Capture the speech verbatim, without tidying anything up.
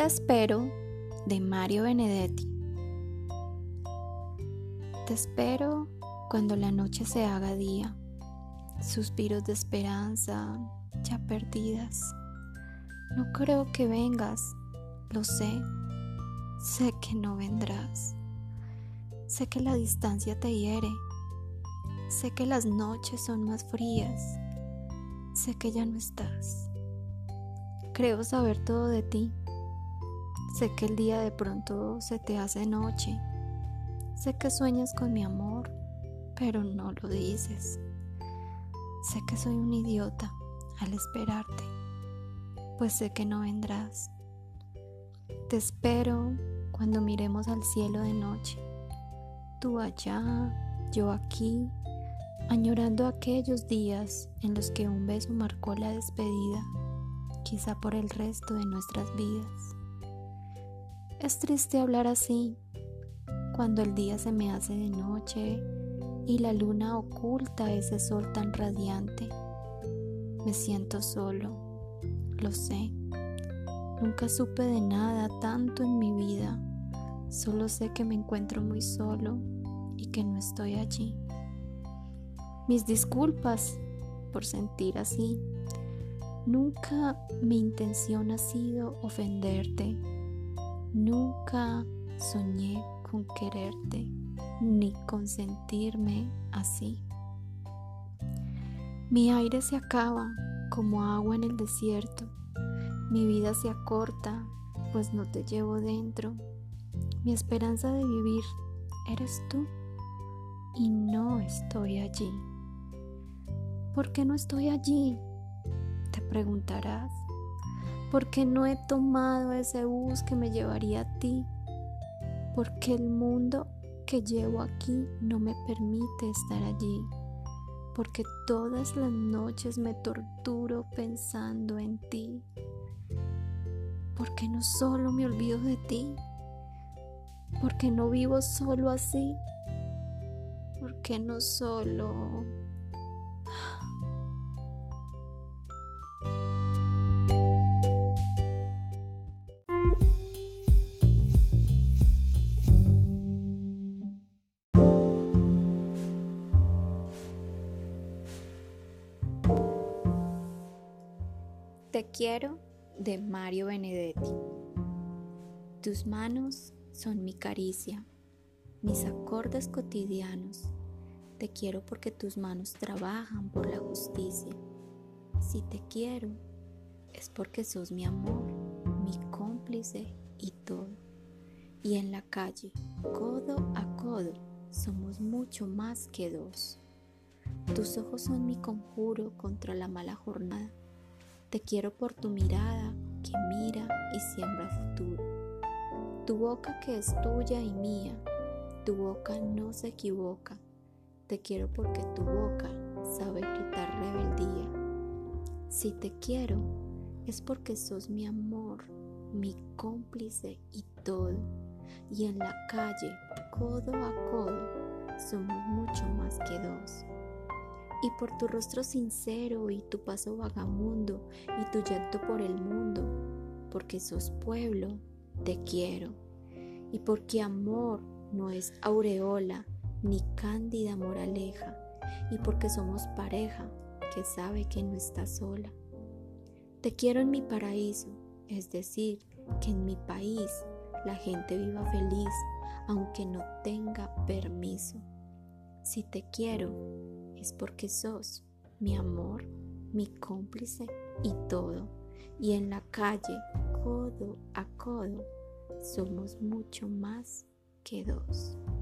Te espero, de Mario Benedetti. Te espero cuando la noche se haga día, suspiros de esperanza ya perdidas. No creo que vengas, lo sé, sé que no vendrás. Sé que la distancia te hiere, sé que las noches son más frías, sé que ya no estás. Creo saber todo de ti. Sé que el día de pronto se te hace noche. Sé que sueñas con mi amor, pero no lo dices. Sé que soy un idiota al esperarte, pues sé que no vendrás. Te espero cuando miremos al cielo de noche. Tú allá, yo aquí, añorando aquellos días en los que un beso marcó la despedida, quizá por el resto de nuestras vidas. Es triste hablar así, cuando el día se me hace de noche y la luna oculta ese sol tan radiante. Me siento solo, lo sé. Nunca supe de nada tanto en mi vida. Solo sé que me encuentro muy solo y que no estoy allí. Mis disculpas por sentir así. Nunca mi intención ha sido ofenderte. Nunca soñé con quererte, ni con sentirme así. Mi aire se acaba como agua en el desierto. Mi vida se acorta, pues no te llevo dentro. Mi esperanza de vivir eres tú, y no estoy allí. ¿Por qué no estoy allí?, te preguntarás. ¿Por qué no he tomado ese bus que me llevaría a ti? Porque el mundo que llevo aquí no me permite estar allí. Porque todas las noches me torturo pensando en ti. Porque no solo me olvido de ti. Porque no vivo solo así. Porque no solo... Te quiero, de Mario Benedetti. Tus manos son mi caricia, mis acordes cotidianos. Te quiero porque tus manos trabajan por la justicia. Si te quiero, es porque sos mi amor, mi cómplice y todo. Y en la calle, codo a codo, somos mucho más que dos. Tus ojos son mi conjuro contra la mala jornada. Te quiero por tu mirada que mira y siembra futuro. Tu boca que es tuya y mía, tu boca no se equivoca. Te quiero porque tu boca sabe gritar rebeldía. Si te quiero, es porque sos mi amor, mi cómplice y todo. Y en la calle, codo a codo, somos mucho más que dos. Y por tu rostro sincero y tu paso vagamundo y tu llanto por el mundo, porque sos pueblo, te quiero. Y porque amor no es aureola ni cándida moraleja, y porque somos pareja que sabe que no está sola. Te quiero en mi paraíso, es decir, que en mi país la gente viva feliz, aunque no tenga permiso. Si te quiero, es porque sos mi amor, mi cómplice y todo. Y en la calle, codo a codo, somos mucho más que dos.